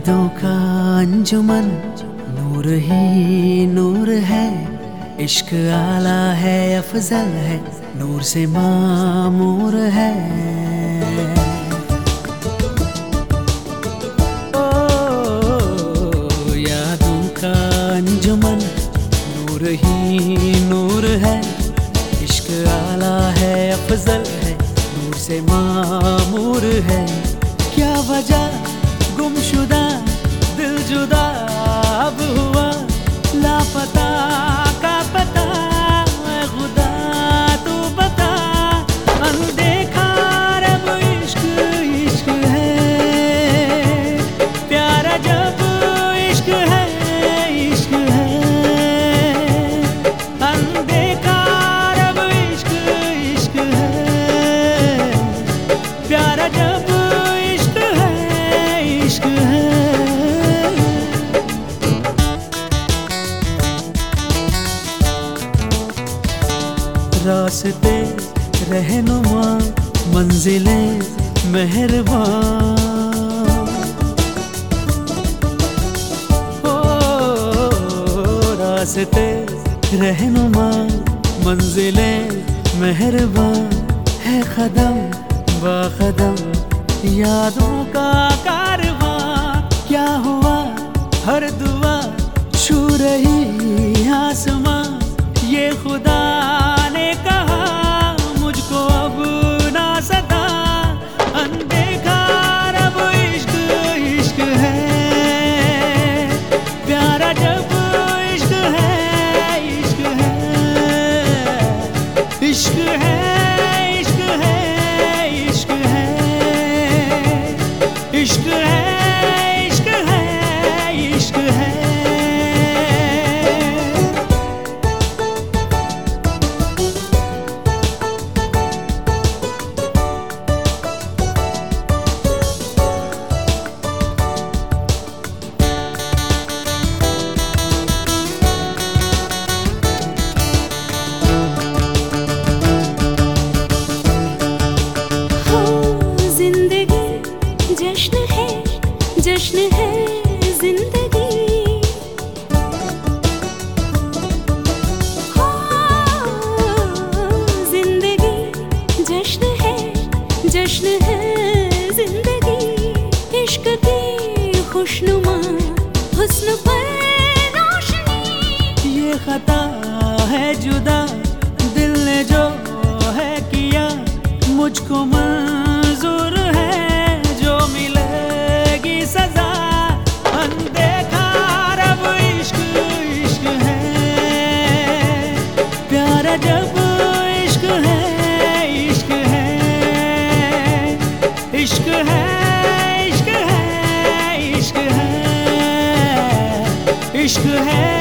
यादों का अंजुमन नूर ही नूर है। इश्क आला है अफजल है, नूर से मामूर है। ओ यादों का अंजुमन नूर ही नूर है। इश्क आला है अफजल है, नूर से मामूर है। क्या वजह गुमशुदा दिल जुदा अब हुआ लापता का पता। खुदा तू बता, अनदेखा रब इश्क इश्क है। प्यारा जब इश्क है इश्क है। अनदेखा रब इश्क इश्क है। प्यारा जब इश्क है इश्क है। रास्ते रहनुमा मंजिलें मेहरबान। ओ रास्ते रहनुमा मंजिलें मेहरबान है। कदम ब कदम यादों का कारवां। क्या हुआ हर दुआ छू रही आसमां। ये खुदा ने कहा मुझको अब ना सदा। अनदेखा रब इश्क इश्क है। प्यारा जब इश्क है इश्क है। इश्क है इश्क है इश्क है। इश्क है इश्क है इश्क है। जश्न है जिंदगी। जिंदगी जश्न है जिंदगी। इश्क की खुशनुमा हुस्न पर रोशनी। ये खता है जुदा दिल ने जो है किया। मुझको मंजूर है जो मिलेगी सजा। अनदेखा रब इश्क इश्क है। प्यारा जब इश्क है इश्क है। इश्क है इश्क है इश्क है। इश्क है